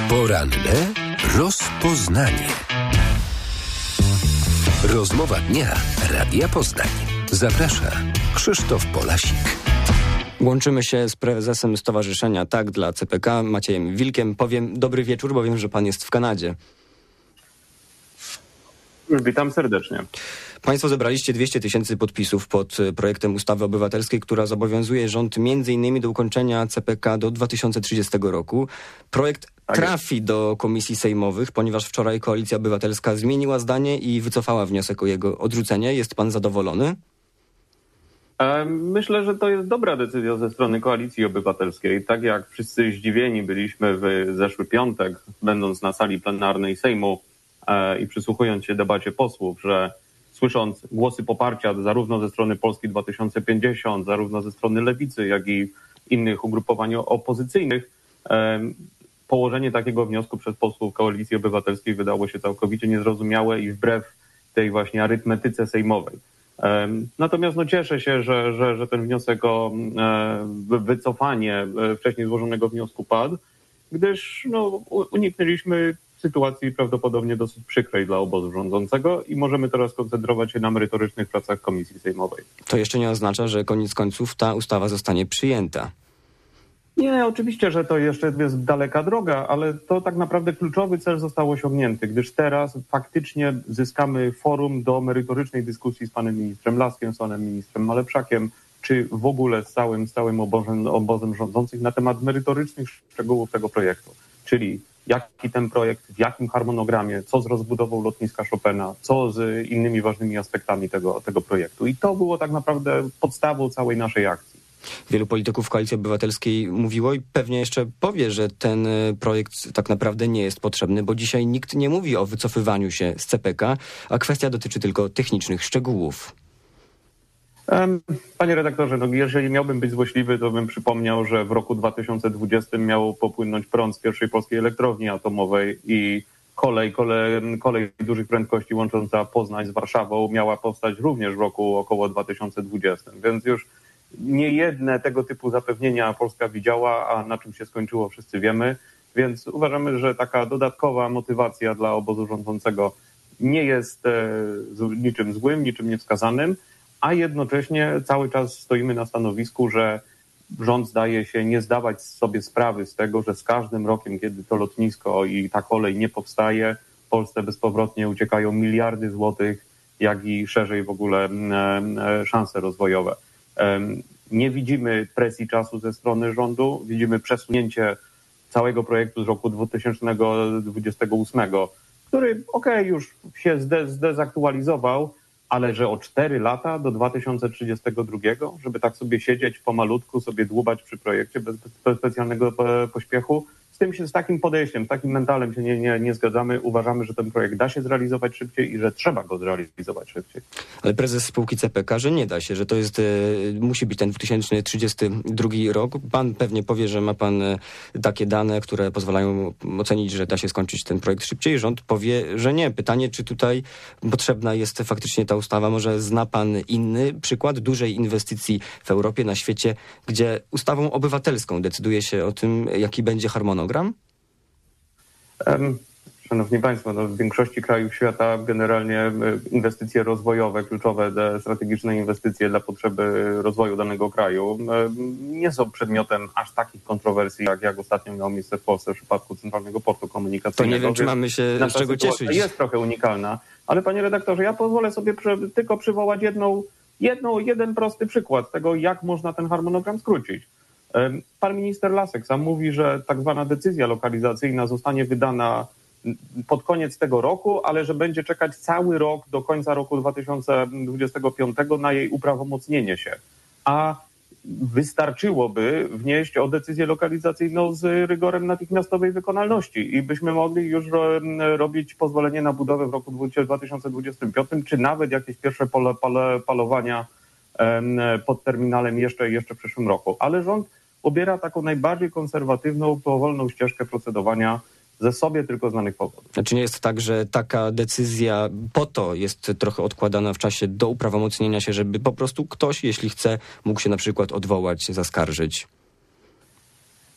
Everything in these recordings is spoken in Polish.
Poranne rozpoznanie. Rozmowa dnia Radia Poznań. Zaprasza Krzysztof Polasik. Łączymy się z prezesem Stowarzyszenia Tak dla CPK, Maciejem Wilkiem. Powiem dobry wieczór, bo wiem, że pan jest w Kanadzie. Witam serdecznie. Państwo zebraliście 200 000 podpisów pod projektem ustawy obywatelskiej, która zobowiązuje rząd m.in. do ukończenia CPK do 2030 roku. Projekt trafi do komisji sejmowych, ponieważ wczoraj Koalicja Obywatelska zmieniła zdanie i wycofała wniosek o jego odrzucenie. Jest pan zadowolony? Myślę, że to jest dobra decyzja ze strony Koalicji Obywatelskiej. Tak jak wszyscy zdziwieni byliśmy w zeszły piątek, będąc na sali plenarnej Sejmu i przysłuchując się debacie posłów, że słysząc głosy poparcia zarówno ze strony Polski 2050, zarówno ze strony Lewicy, jak i innych ugrupowań opozycyjnych, położenie takiego wniosku przez posłów Koalicji Obywatelskiej wydało się całkowicie niezrozumiałe i wbrew tej właśnie arytmetyce sejmowej. Natomiast cieszę się, że ten wniosek o wycofanie wcześniej złożonego wniosku padł, gdyż uniknęliśmy sytuacji prawdopodobnie dosyć przykrej dla obozu rządzącego i możemy teraz koncentrować się na merytorycznych pracach komisji sejmowej. To jeszcze nie oznacza, że koniec końców ta ustawa zostanie przyjęta. Nie, oczywiście, że to jeszcze jest daleka droga, ale to tak naprawdę kluczowy cel został osiągnięty, gdyż teraz faktycznie zyskamy forum do merytorycznej dyskusji z panem ministrem Laskiem, z panem ministrem Malepszakiem, czy w ogóle z całym obozem rządzących na temat merytorycznych szczegółów tego projektu. Czyli jaki ten projekt, w jakim harmonogramie, co z rozbudową lotniska Chopina, co z innymi ważnymi aspektami tego projektu. I to było tak naprawdę podstawą całej naszej akcji. Wielu polityków Koalicji Obywatelskiej mówiło i pewnie jeszcze powie, że ten projekt tak naprawdę nie jest potrzebny, bo dzisiaj nikt nie mówi o wycofywaniu się z CPK, a kwestia dotyczy tylko technicznych szczegółów. Panie redaktorze, jeżeli miałbym być złośliwy, to bym przypomniał, że w roku 2020 miał popłynąć prąd z pierwszej polskiej elektrowni atomowej i kolej dużych prędkości łącząca Poznań z Warszawą miała powstać również w roku około 2020. Więc już niejedne tego typu zapewnienia Polska widziała, a na czym się skończyło wszyscy wiemy. Więc uważamy, że taka dodatkowa motywacja dla obozu rządzącego nie jest niczym złym, niczym niewskazanym, a jednocześnie cały czas stoimy na stanowisku, że rząd zdaje się nie zdawać sobie sprawy z tego, że z każdym rokiem, kiedy to lotnisko i ta kolej nie powstaje, w Polsce bezpowrotnie uciekają miliardy złotych, jak i szerzej w ogóle szanse rozwojowe. Nie widzimy presji czasu ze strony rządu, widzimy przesunięcie całego projektu z roku 2028, który już się zdezaktualizował, ale że o 4 lata do 2032, żeby tak sobie siedzieć pomalutku, sobie dłubać przy projekcie bez specjalnego pośpiechu, z takim podejściem, z takim mentalem się nie zgadzamy. Uważamy, że ten projekt da się zrealizować szybciej i że trzeba go zrealizować szybciej. Ale prezes spółki CPK, że nie da się, że to jest, musi być ten 2032 rok. Pan pewnie powie, że ma pan takie dane, które pozwalają ocenić, że da się skończyć ten projekt szybciej. Rząd powie, że nie. Pytanie, czy tutaj potrzebna jest faktycznie ta ustawa? Może zna pan inny przykład dużej inwestycji w Europie, na świecie, gdzie ustawą obywatelską decyduje się o tym, jaki będzie harmonogram? Szanowni Państwo, w większości krajów świata generalnie inwestycje rozwojowe, kluczowe, strategiczne inwestycje dla potrzeby rozwoju danego kraju nie są przedmiotem aż takich kontrowersji, jak ostatnio miało miejsce w Polsce w przypadku Centralnego Portu Komunikacyjnego. To nie wiem, czy mamy się z czego cieszyć. Jest trochę unikalna, ale panie redaktorze, ja pozwolę sobie tylko przywołać jeden prosty przykład tego, jak można ten harmonogram skrócić. Pan minister Lasek sam mówi, że tak zwana decyzja lokalizacyjna zostanie wydana pod koniec tego roku, ale że będzie czekać cały rok do końca roku 2025 na jej uprawomocnienie się. A wystarczyłoby wnieść o decyzję lokalizacyjną z rygorem natychmiastowej wykonalności i byśmy mogli już robić pozwolenie na budowę w roku 2025, czy nawet jakieś pierwsze palowania pod terminalem jeszcze w przyszłym roku. Ale rząd obiera taką najbardziej konserwatywną, powolną ścieżkę procedowania ze sobie tylko znanych powodów. Czy nie jest tak, że taka decyzja po to jest trochę odkładana w czasie do uprawomocnienia się, żeby po prostu ktoś, jeśli chce, mógł się na przykład odwołać, zaskarżyć?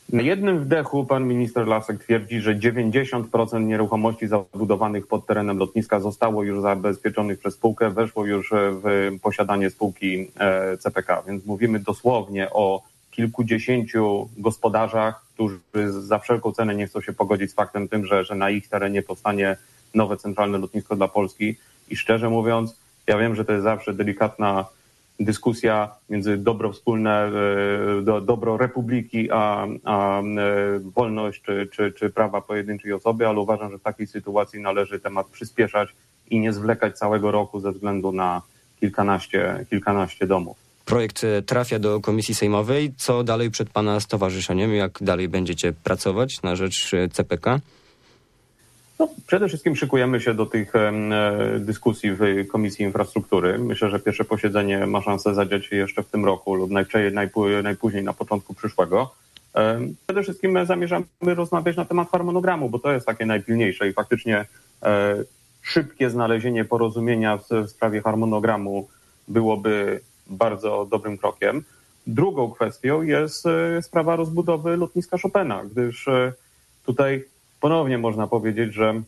Na jednym wdechu pan minister Lasek twierdzi, że 90% nieruchomości zabudowanych pod terenem lotniska zostało już zabezpieczonych przez spółkę, weszło już w posiadanie spółki CPK. Więc mówimy dosłownie o kilkudziesięciu gospodarzach, którzy za wszelką cenę nie chcą się pogodzić z faktem tym, że na ich terenie powstanie nowe centralne lotnisko dla Polski. I szczerze mówiąc, ja wiem, że to jest zawsze delikatna dyskusja między dobro wspólne, dobro republiki, a wolność czy prawa pojedynczej osoby, ale uważam, że w takiej sytuacji należy temat przyspieszać i nie zwlekać całego roku ze względu na kilkanaście domów. Projekt trafia do Komisji Sejmowej. Co dalej przed pana stowarzyszeniem? Jak dalej będziecie pracować na rzecz CPK? No, przede wszystkim szykujemy się do tych dyskusji w Komisji Infrastruktury. Myślę, że pierwsze posiedzenie ma szansę zadziać się jeszcze w tym roku lub najpóźniej na początku przyszłego. Przede wszystkim zamierzamy rozmawiać na temat harmonogramu, bo to jest takie najpilniejsze i faktycznie szybkie znalezienie porozumienia w sprawie harmonogramu byłoby bardzo dobrym krokiem. Drugą kwestią jest sprawa rozbudowy lotniska Chopina, gdyż tutaj ponownie można powiedzieć, że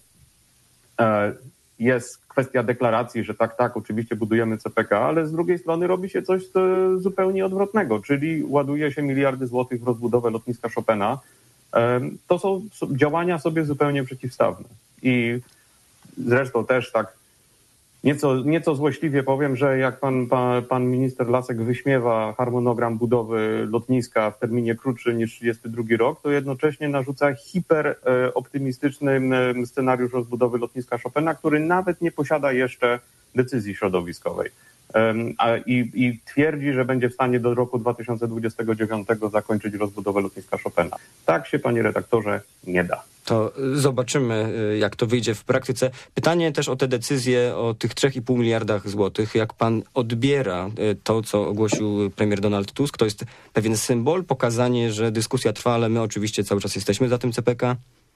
jest kwestia deklaracji, że tak, oczywiście budujemy CPK, ale z drugiej strony robi się coś zupełnie odwrotnego, czyli ładuje się miliardy złotych w rozbudowę lotniska Chopina. To są działania sobie zupełnie przeciwstawne. I zresztą też tak nieco złośliwie powiem, że jak pan minister Lasek wyśmiewa harmonogram budowy lotniska w terminie krótszy niż 32 rok, to jednocześnie narzuca hiperoptymistyczny scenariusz rozbudowy lotniska Chopina, który nawet nie posiada jeszcze decyzji środowiskowej. I twierdzi, że będzie w stanie do roku 2029 zakończyć rozbudowę lotniska Chopina. Tak się, panie redaktorze, nie da. To zobaczymy, jak to wyjdzie w praktyce. Pytanie też o te decyzje o tych 3,5 miliardach złotych. Jak pan odbiera to, co ogłosił premier Donald Tusk? To jest pewien symbol, pokazanie, że dyskusja trwa, ale my oczywiście cały czas jesteśmy za tym CPK?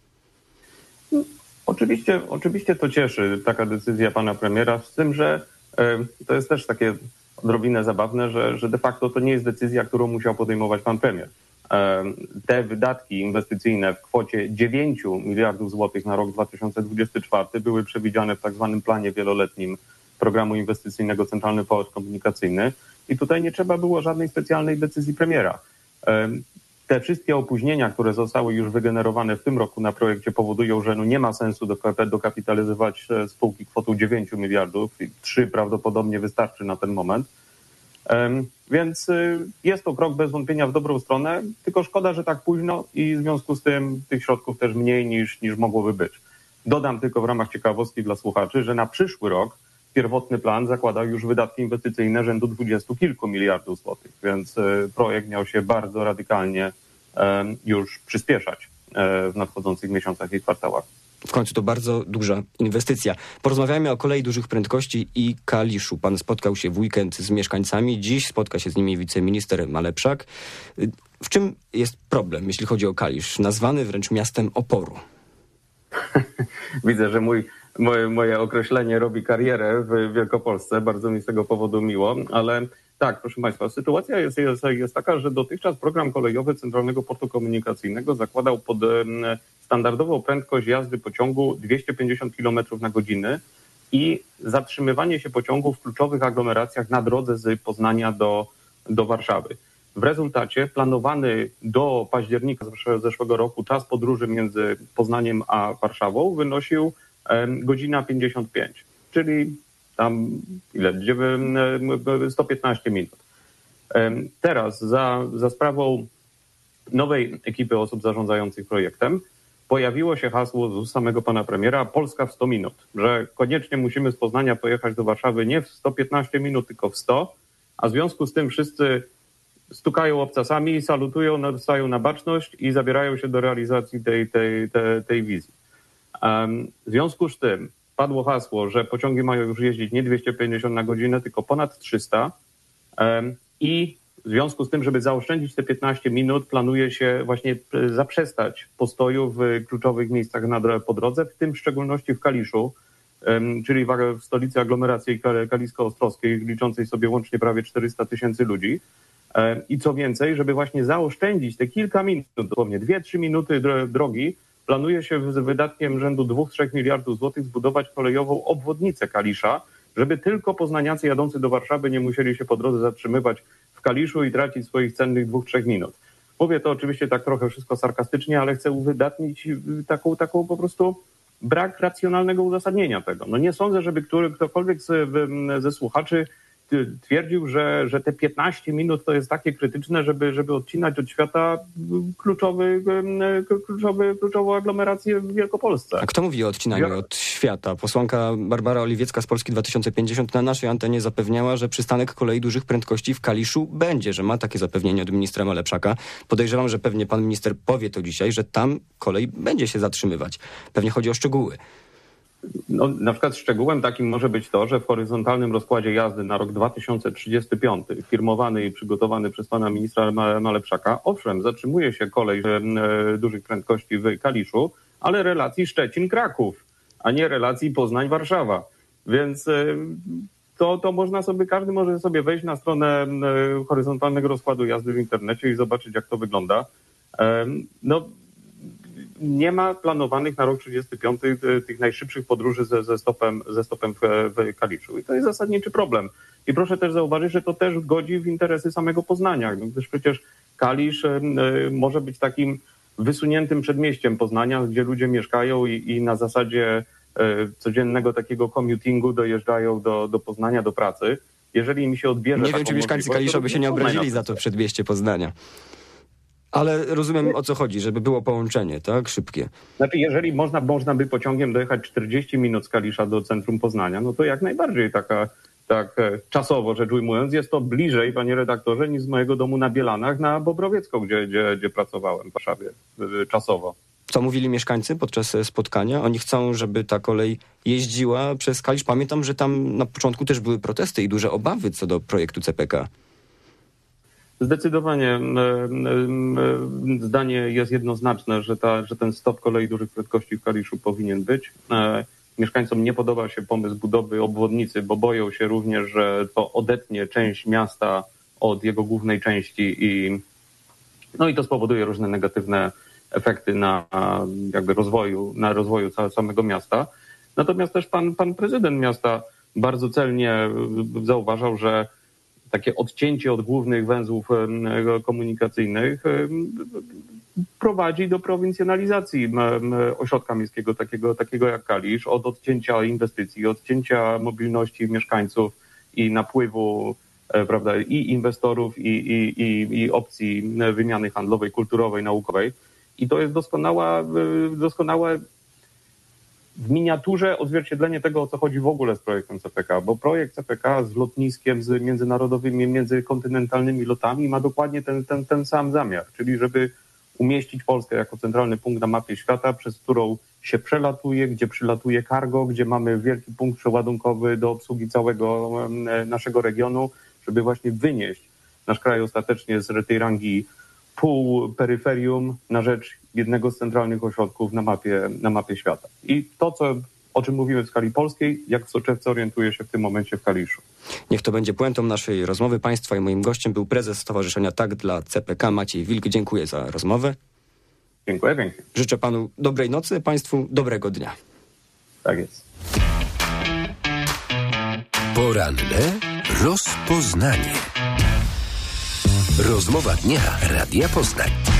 Oczywiście to cieszy, taka decyzja pana premiera, z tym, że to jest też takie odrobinę zabawne, że de facto to nie jest decyzja, którą musiał podejmować pan premier. Te wydatki inwestycyjne w kwocie 9 miliardów złotych na rok 2024 były przewidziane w tak zwanym planie wieloletnim programu inwestycyjnego Centralny Port Komunikacyjny i tutaj nie trzeba było żadnej specjalnej decyzji premiera. Te wszystkie opóźnienia, które zostały już wygenerowane w tym roku na projekcie powodują, że nie ma sensu dokapitalizować spółki kwotą 9 miliardów, 3 prawdopodobnie wystarczy na ten moment. Więc jest to krok bez wątpienia w dobrą stronę, tylko szkoda, że tak późno i w związku z tym tych środków też mniej niż mogłoby być. Dodam tylko w ramach ciekawostki dla słuchaczy, że na przyszły rok pierwotny plan zakładał już wydatki inwestycyjne rzędu 20 kilku miliardów złotych, więc projekt miał się bardzo radykalnie już przyspieszać w nadchodzących miesiącach i kwartałach. W końcu to bardzo duża inwestycja. Porozmawiajmy o kolei dużych prędkości i Kaliszu. Pan spotkał się w weekend z mieszkańcami. Dziś spotka się z nimi wiceminister Malepszak. W czym jest problem, jeśli chodzi o Kalisz? Nazwany wręcz miastem oporu. Widzę, że moje określenie robi karierę w Wielkopolsce. Bardzo mi z tego powodu miło, ale tak, proszę państwa, sytuacja jest taka, że dotychczas program kolejowy Centralnego Portu Komunikacyjnego zakładał pod standardową prędkość jazdy pociągu 250 km na godzinę i zatrzymywanie się pociągu w kluczowych aglomeracjach na drodze z Poznania do Warszawy. W rezultacie planowany do października zeszłego roku czas podróży między Poznaniem a Warszawą wynosił godzina 55, czyli tam 115 minut. Teraz za sprawą nowej ekipy osób zarządzających projektem pojawiło się hasło z ust samego pana premiera Polska w 100 minut, że koniecznie musimy z Poznania pojechać do Warszawy nie w 115 minut, tylko w 100, a w związku z tym wszyscy stukają obcasami, salutują, stają na baczność i zabierają się do realizacji tej wizji. W związku z tym padło hasło, że pociągi mają już jeździć nie 250 na godzinę, tylko ponad 300 i w związku z tym, żeby zaoszczędzić te 15 minut, planuje się właśnie zaprzestać postoju w kluczowych miejscach po drodze, w tym w szczególności w Kaliszu, czyli w stolicy aglomeracji kalisko-ostrowskiej, liczącej sobie łącznie prawie 400 000 ludzi. I co więcej, żeby właśnie zaoszczędzić te kilka minut, dosłownie 2-3 minuty drogi, planuje się z wydatkiem rzędu 2-3 miliardów złotych zbudować kolejową obwodnicę Kalisza, żeby tylko poznaniacy jadący do Warszawy nie musieli się po drodze zatrzymywać w Kaliszu i tracić swoich cennych 2-3 minut. Mówię to oczywiście tak trochę wszystko sarkastycznie, ale chcę uwydatnić taką po prostu brak racjonalnego uzasadnienia tego. No nie sądzę, żeby ktokolwiek ze słuchaczy twierdził, że te 15 minut to jest takie krytyczne, żeby odcinać od świata kluczową aglomerację w Wielkopolsce. A kto mówi o odcinaniu od świata? Posłanka Barbara Oliwiecka z Polski 2050 na naszej antenie zapewniała, że przystanek kolei dużych prędkości w Kaliszu będzie, że ma takie zapewnienie od ministra Malepszaka. Podejrzewam, że pewnie pan minister powie to dzisiaj, że tam kolej będzie się zatrzymywać. Pewnie chodzi o szczegóły. No, na przykład szczegółem takim może być to, że w horyzontalnym rozkładzie jazdy na rok 2035, firmowany i przygotowany przez pana ministra Malepszaka, owszem, zatrzymuje się kolej dużych prędkości w Kaliszu, ale relacji Szczecin-Kraków, a nie relacji Poznań-Warszawa. Więc to można sobie, każdy może sobie wejść na stronę horyzontalnego rozkładu jazdy w internecie i zobaczyć, jak to wygląda. No, nie ma planowanych na rok 35 tych najszybszych podróży ze stopem w Kaliszu. I to jest zasadniczy problem. I proszę też zauważyć, że to też godzi w interesy samego Poznania, gdyż przecież Kalisz może być takim wysuniętym przedmieściem Poznania, gdzie ludzie mieszkają i na zasadzie codziennego takiego commutingu dojeżdżają do Poznania, do pracy. Jeżeli im się odbierze... Nie wiem, czy mieszkańcy Kalisza by się nie obrazili za to przedmieście Poznania. Ale rozumiem, o co chodzi, żeby było połączenie, tak? Szybkie. Znaczy, jeżeli można by pociągiem dojechać 40 minut z Kalisza do centrum Poznania, no to jak najbardziej tak czasowo rzecz ujmując, jest to bliżej, panie redaktorze, niż z mojego domu na Bielanach, na Bobrowiecką, gdzie pracowałem w Warszawie czasowo. Co mówili mieszkańcy podczas spotkania? Oni chcą, żeby ta kolej jeździła przez Kalisz. Pamiętam, że tam na początku też były protesty i duże obawy co do projektu CPK. Zdecydowanie zdanie jest jednoznaczne, że ten stop kolei dużych prędkości w Kaliszu powinien być. Mieszkańcom nie podoba się pomysł budowy obwodnicy, bo boją się również, że to odetnie część miasta od jego głównej części i to spowoduje różne negatywne efekty na rozwoju samego miasta. Natomiast też pan prezydent miasta bardzo celnie zauważał, że takie odcięcie od głównych węzłów komunikacyjnych prowadzi do prowincjonalizacji ośrodka miejskiego takiego jak Kalisz, od odcięcia inwestycji, odcięcia mobilności mieszkańców i napływu, prawda, i inwestorów, i opcji wymiany handlowej, kulturowej, naukowej. I to jest doskonałe w miniaturze odzwierciedlenie tego, o co chodzi w ogóle z projektem CPK, bo projekt CPK z lotniskiem, z międzynarodowymi, międzykontynentalnymi lotami ma dokładnie ten sam zamiar, czyli żeby umieścić Polskę jako centralny punkt na mapie świata, przez którą się przelatuje, gdzie przylatuje cargo, gdzie mamy wielki punkt przeładunkowy do obsługi całego naszego regionu, żeby właśnie wynieść nasz kraj ostatecznie z tej rangi półperyferium na rzecz jednego z centralnych ośrodków na mapie świata. I to, o czym mówimy w skali polskiej, jak w soczewce orientuje się w tym momencie w Kaliszu. Niech to będzie puentą naszej rozmowy. Państwa i moim gościem był prezes Stowarzyszenia Tak dla CPK Maciej Wilk. Dziękuję za rozmowę. Dziękuję pięknie. Życzę panu dobrej nocy, państwu dobrego dnia. Tak jest. Poranne rozpoznanie. Rozmowa dnia Radia Poznań.